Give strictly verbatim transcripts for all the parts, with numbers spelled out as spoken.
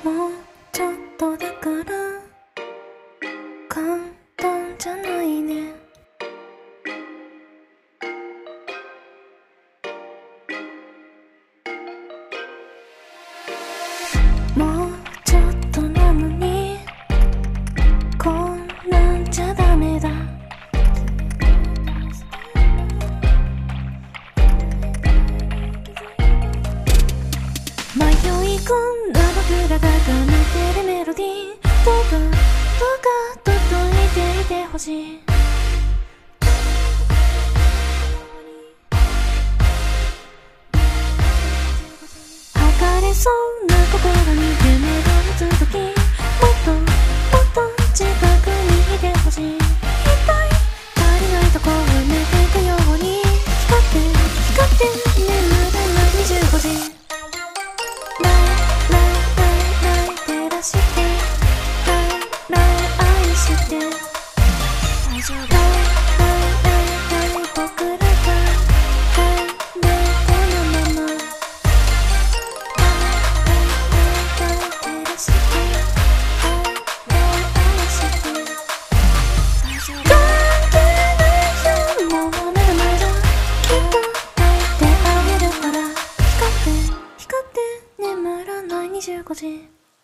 もうちょっとだから簡単じゃないね。もうちょっとなのにこんなんじゃダメだ。迷い込んだ僕らが奏でるメロディー、どうかどうか届いていてほしい。剥がれそうな心に夢が持つ時、もっともっと近くにいてほしい。いっぱい足りないとこを埋めていくように、光って光って眠らないにじゅうごじ。にじゅうごじ。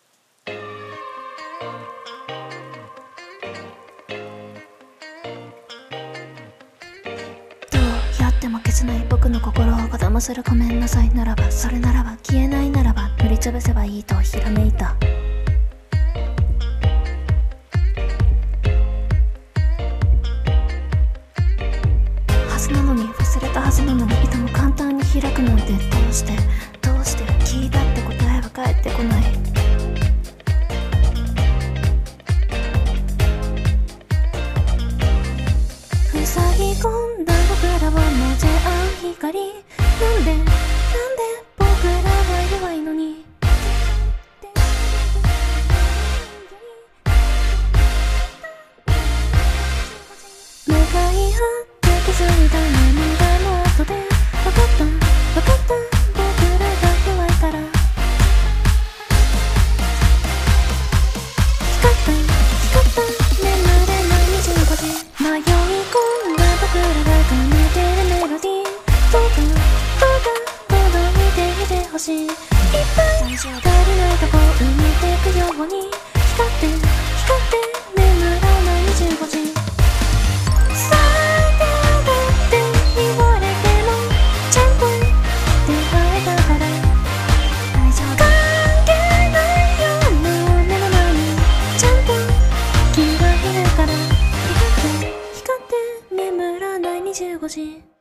どうやっても消せない僕の心が騙せるごめんなさいならば、それならば消えないならば塗りつぶせばいいとひらめいた。はずなのに忘れたはずなのに、いとも簡単に開くなんて、どうしてどうして聞いたって答えは返ってこない。塞ぎ込んだ僕らを混ぜ合う光、なんでなんで僕らは弱いのに。向かい合って気づいた涙の後で、分かった分かった僕らが弱いから。光った光った眠れないにじゅうごじ。迷い込んだ僕らが奏でるメロディー、どうかどうか届いていてほしい。いっぱい足りないとこ埋めていくように、光って光って眠らないにじゅうごじ。最低だって言われてもちゃんと出会えたから大丈夫。関係ないよもう目の前にちゃんと君がいるから、光って光って眠らないにじゅうごじ。